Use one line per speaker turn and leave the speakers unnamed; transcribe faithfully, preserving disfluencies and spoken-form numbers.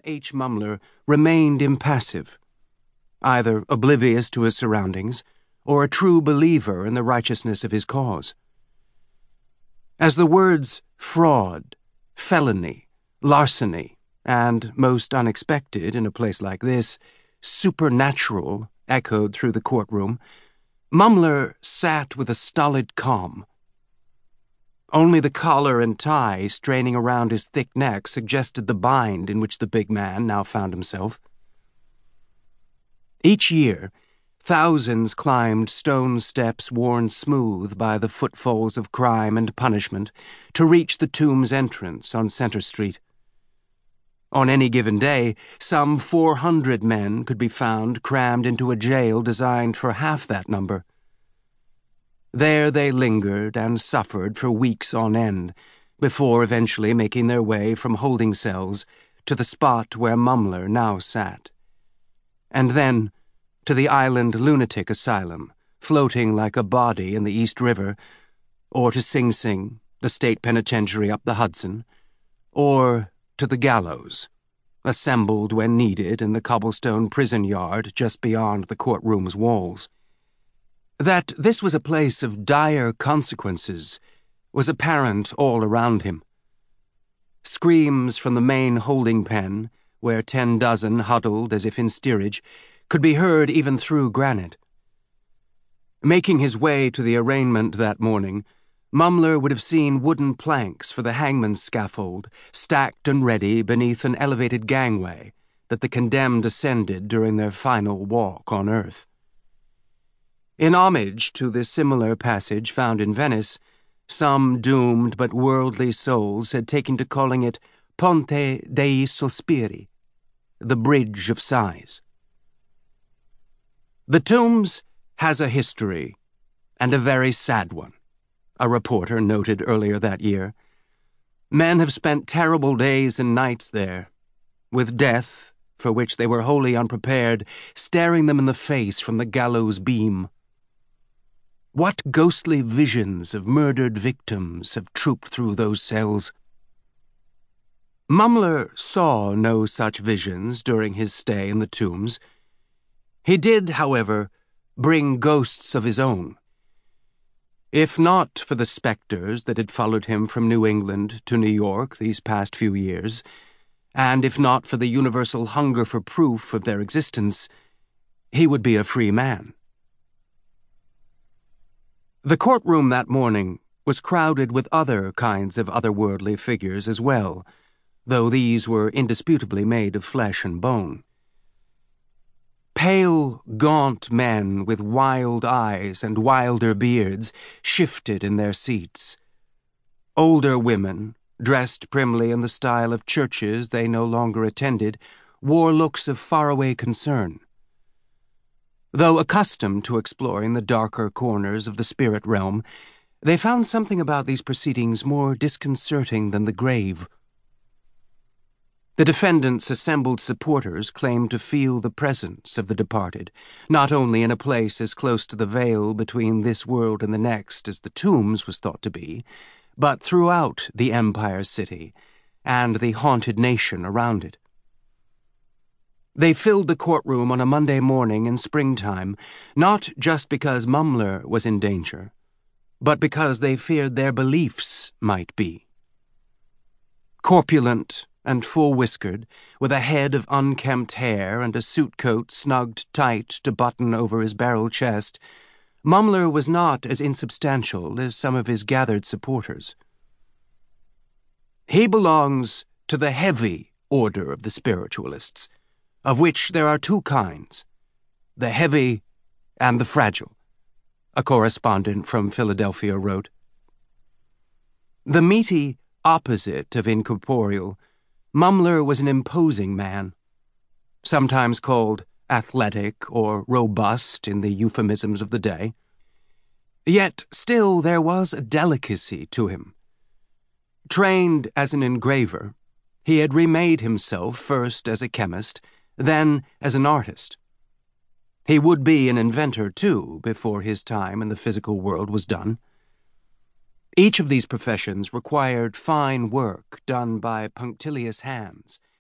H. Mumler remained impassive, either oblivious to his surroundings or a true believer in the righteousness of his cause. As the words fraud, felony, larceny, and, most unexpected in a place like this, supernatural echoed through the courtroom, Mumler sat with a stolid calm. Only the collar and tie straining around his thick neck suggested the bind in which the big man now found himself. Each year, thousands climbed stone steps worn smooth by the footfalls of crime and punishment to reach the tomb's entrance on Center Street. On any given day, some four hundred men could be found crammed into a jail designed for half that number. There they lingered and suffered for weeks on end, before eventually making their way from holding cells to the spot where Mumler now sat, and then to the island lunatic asylum, floating like a body in the East River, or to Sing Sing, the state penitentiary up the Hudson, or to the gallows, assembled when needed in the cobblestone prison yard just beyond the courtroom's walls. That this was a place of dire consequences was apparent all around him. Screams from the main holding pen, where ten dozen huddled as if in steerage, could be heard even through granite. Making his way to the arraignment that morning, Mumler would have seen wooden planks for the hangman's scaffold stacked and ready beneath an elevated gangway that the condemned ascended during their final walk on earth. In homage to the similar passage found in Venice, some doomed but worldly souls had taken to calling it Ponte dei Sospiri, the Bridge of Sighs. The Tombs has a history, and a very sad one, a reporter noted earlier that year. Men have spent terrible days and nights there, with death, for which they were wholly unprepared, staring them in the face from the gallows beam. What ghostly visions of murdered victims have trooped through those cells? Mumler saw no such visions during his stay in the Tombs. He did, however, bring ghosts of his own. If not for the specters that had followed him from New England to New York these past few years, and if not for the universal hunger for proof of their existence, he would be a free man. The courtroom that morning was crowded with other kinds of otherworldly figures as well, though these were indisputably made of flesh and bone. Pale, gaunt men with wild eyes and wilder beards shifted in their seats. Older women, dressed primly in the style of churches they no longer attended, wore looks of faraway concern. Though accustomed to exploring the darker corners of the spirit realm, they found something about these proceedings more disconcerting than the grave. The defendant's assembled supporters claimed to feel the presence of the departed, not only in a place as close to the veil between this world and the next as the Tombs was thought to be, but throughout the Empire City and the haunted nation around it. They filled the courtroom on a Monday morning in springtime, not just because Mumler was in danger, but because they feared their beliefs might be. Corpulent and full-whiskered, with a head of unkempt hair and a suit coat snugged tight to button over his barrel chest, Mumler was not as insubstantial as some of his gathered supporters. He belongs to the heavy order of the spiritualists, of which there are two kinds, the heavy and the fragile, a correspondent from Philadelphia wrote. The meaty opposite of incorporeal, Mumler was an imposing man, sometimes called athletic or robust in the euphemisms of the day. Yet still there was a delicacy to him. Trained as an engraver, he had remade himself first as a chemist, then as an artist. He would be an inventor, too, before his time in the physical world was done. Each of these professions required fine work done by punctilious hands,